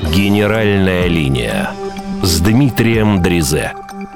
Генеральная линия с Дмитрием Дризе.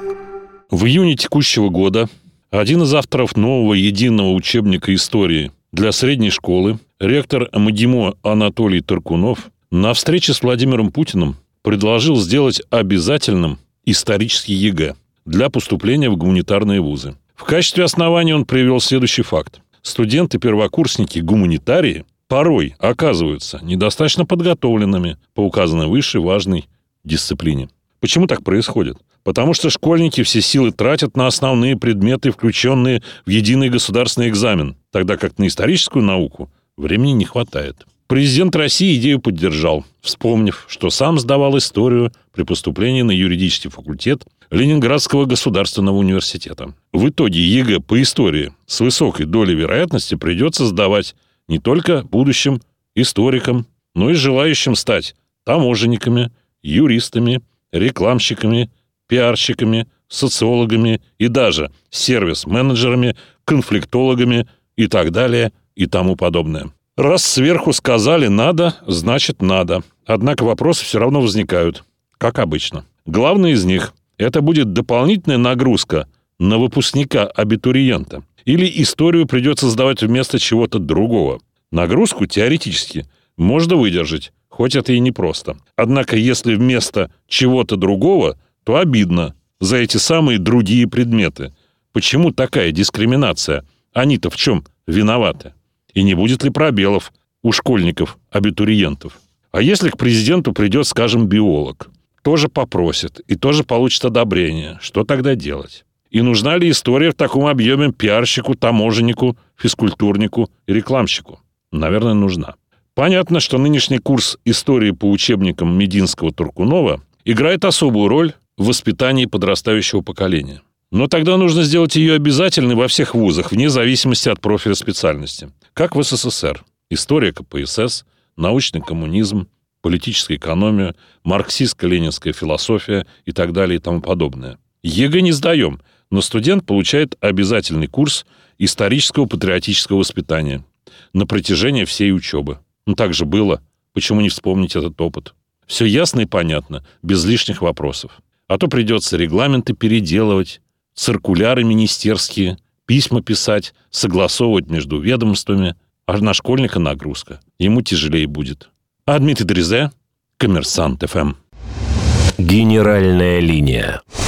В июне текущего года один из авторов нового единого учебника истории для средней школы, ректор МГИМО Анатолий Таркунов, на встрече с Владимиром Путиным предложил сделать обязательным исторический ЕГЭ для поступления в гуманитарные вузы. В качестве основания он привел следующий факт. Студенты-первокурсники гуманитарии порой оказываются недостаточно подготовленными по указанной выше важной дисциплине. Почему так происходит? Потому что школьники все силы тратят на основные предметы, включенные в единый государственный экзамен, тогда как на историческую науку времени не хватает. Президент России идею поддержал, вспомнив, что сам сдавал историю при поступлении на юридический факультет Ленинградского государственного университета. В итоге ЕГЭ по истории с высокой долей вероятности придется сдавать не только будущим историкам, но и желающим стать таможенниками, юристами, рекламщиками, пиарщиками, социологами и даже сервис-менеджерами, конфликтологами и так далее и тому подобное. Раз сверху сказали «надо», значит «надо». Однако вопросы все равно возникают, как обычно. Главный из них – это будет дополнительная нагрузка на выпускника-абитуриента. Или историю придется сдавать вместо чего-то другого. Нагрузку теоретически можно выдержать, хоть это и непросто. Однако если вместо чего-то другого, то обидно за эти самые другие предметы. Почему такая дискриминация? Они-то в чем виноваты? И не будет ли пробелов у школьников-абитуриентов? А если к президенту придет, скажем, биолог? Тоже попросит и тоже получит одобрение. Что тогда делать? И нужна ли история в таком объеме пиарщику, таможеннику, физкультурнику и рекламщику? Наверное, нужна. Понятно, что нынешний курс истории по учебникам Мединского-Таркунова играет особую роль в воспитании подрастающего поколения. Но тогда нужно сделать ее обязательной во всех вузах, вне зависимости от профиля специальности. Как в СССР. История КПСС, научный коммунизм, политическая экономия, марксистско-ленинская философия и так далее и тому подобное. ЕГЭ не сдаем, но студент получает обязательный курс исторического патриотического воспитания на протяжении всей учебы. Так же было. Почему не вспомнить этот опыт? Все ясно и понятно, без лишних вопросов. А то придется регламенты переделывать, циркуляры министерские, письма писать, согласовывать между ведомствами. А на школьника нагрузка. Ему тяжелее будет. А Дмитрий Дризе, Коммерсант ФМ. Генеральная линия.